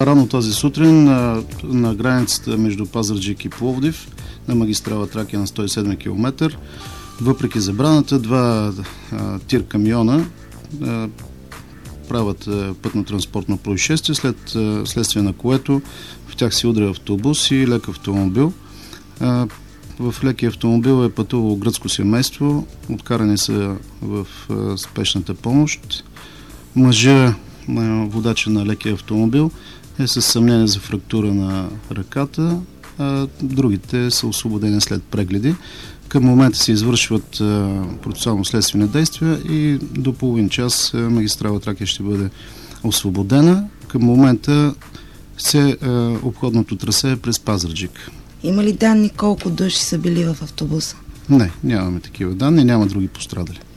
Рано тази сутрин на границата между Пазарджик и Пловдив, на магистрала Тракия на 107 км, въпреки забраната, два тир камиона правят пътно-транспортно происшествие, следствие на което в тях се удря автобус и лек автомобил. В лекия автомобил е пътувало гръцко семейство, откарани са в спешната помощ. Мъжа, водача на лекия автомобил, е със съмнение за фрактура на ръката, а другите са освободени след прегледи. Към момента се извършват процесуално-следствени действия и до половин час магистрала Тракия ще бъде освободена. Към момента обходното трасе е през Пазарджик. Има ли данни колко души са били в автобуса? Не, нямаме такива данни, няма други пострадали.